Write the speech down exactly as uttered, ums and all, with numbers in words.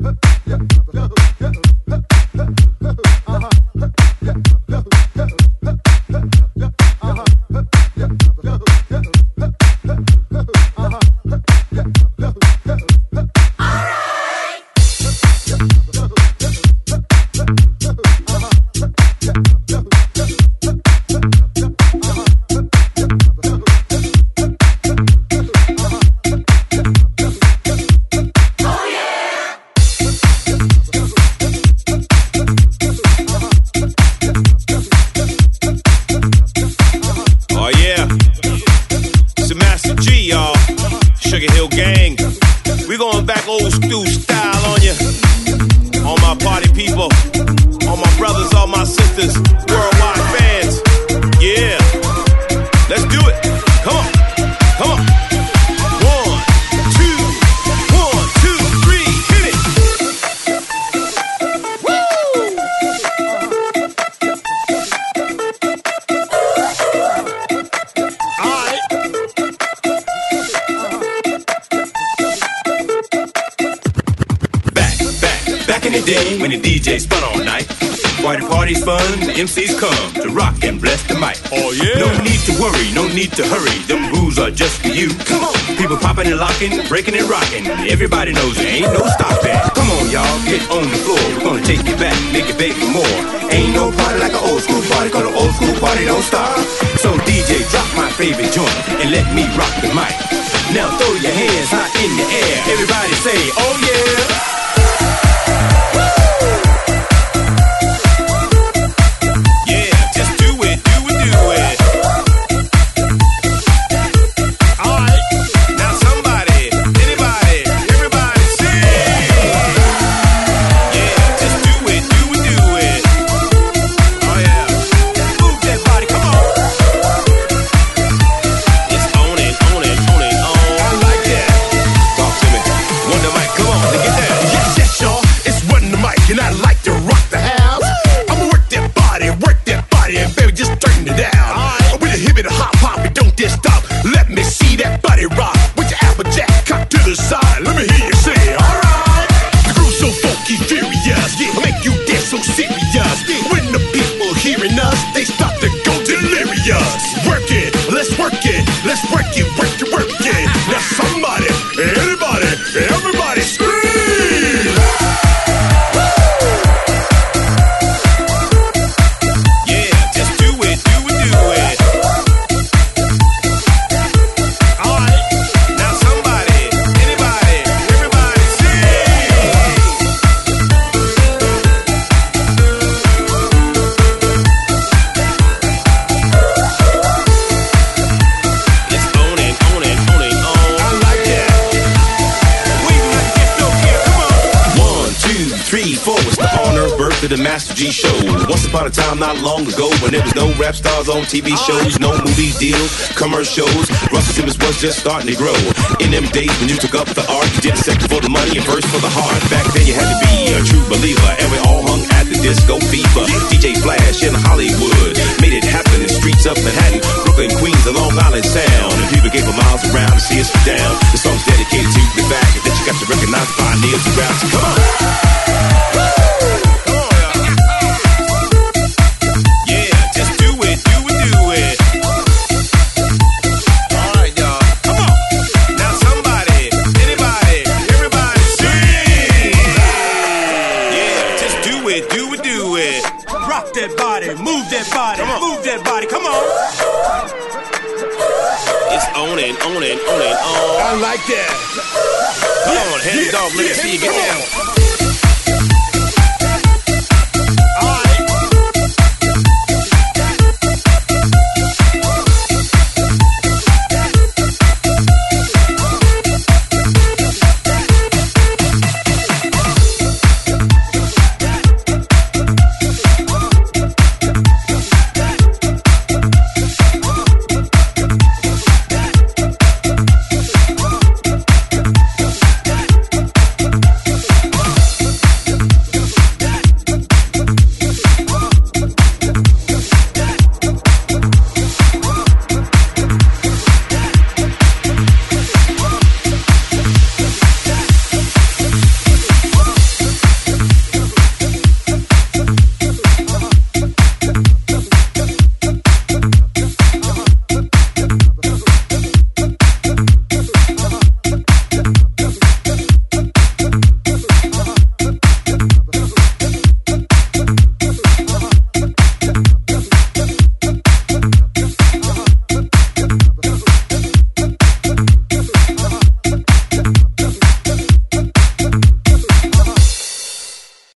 M Cs come to rock and bless the mic. Oh yeah. No need to worry, no need to hurry. Them rules are just for you. Come on. People popping and locking, breaking and rocking. Everybody knows there ain't no stopping. Come on, y'all, get on the floor. We're gonna take you back, make you beg for more. Ain't no party like an old school party, cause an old school party don't stop. So D J, drop my favorite joint and let me rock the mic. Now throw your hands high in the air. Everybody say, oh yeah. The Master G Show. Once upon a time, not long ago, when there was no rap stars on T V shows, no movie deals, commercials, Russell Simmons was just starting to grow. In them days when you took up the art, you did a second for the money and first for the heart. Back then you had to be a true believer, and we all hung at the disco fever. D J Flash in Hollywood made it happen in streets of Manhattan, Brooklyn, Queens, and Long Island Sound. And people gave for miles around to see us down. The song's dedicated to the fact that you got to recognize the pioneers around. So come on. Move that body, move that body, come on. It's on and on and on and on. I like that. Come on, hands off, let me see you get down.